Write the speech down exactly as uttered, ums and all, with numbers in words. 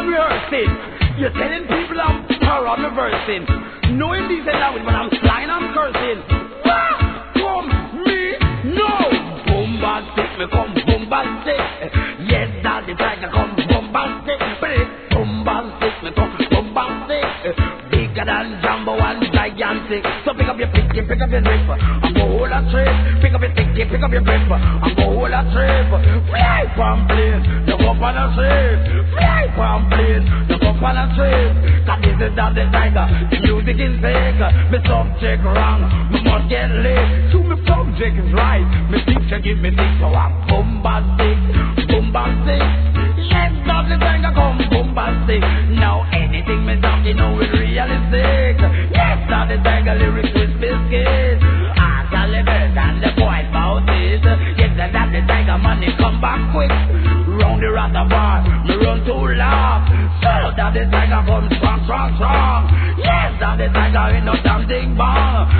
rehearsing. You're telling people I'm power, I'm reversing. Knowing these language, but I'm flying, I'm cursing. Ah, come me, no. Bombastic, me come bombastic. Yes, Daddy Tiger come bombastic. Bombastic, me come bombastic. Bigger than Jumbo and gigantic. So pick up your picky, pick up your drip. I'm go hold a trip. Pick up your picky, pick up your grip. I'm go hold a trip. Fly from plane, you go up on a trip. Fly from plane, you go up on a trip. Cause this is Daddy Tiger, the music is fake. Me subject wrong, me must get late. So me subject is right. Me teacher give me this, so I'm bombastic, bombastic. Yes, Daddy Tiger come bombastic. Now anything me talk, you know it's realistic. Yes, Daddy Tiger lyrics with biscuits. I tell the girls and the boys about this. Yes, the Daddy Tiger money come back quick. Round the rata bar, me run too loud. So Daddy Tiger come strong, strong, strong. Yes, Daddy Tiger ain't no damn thing bang.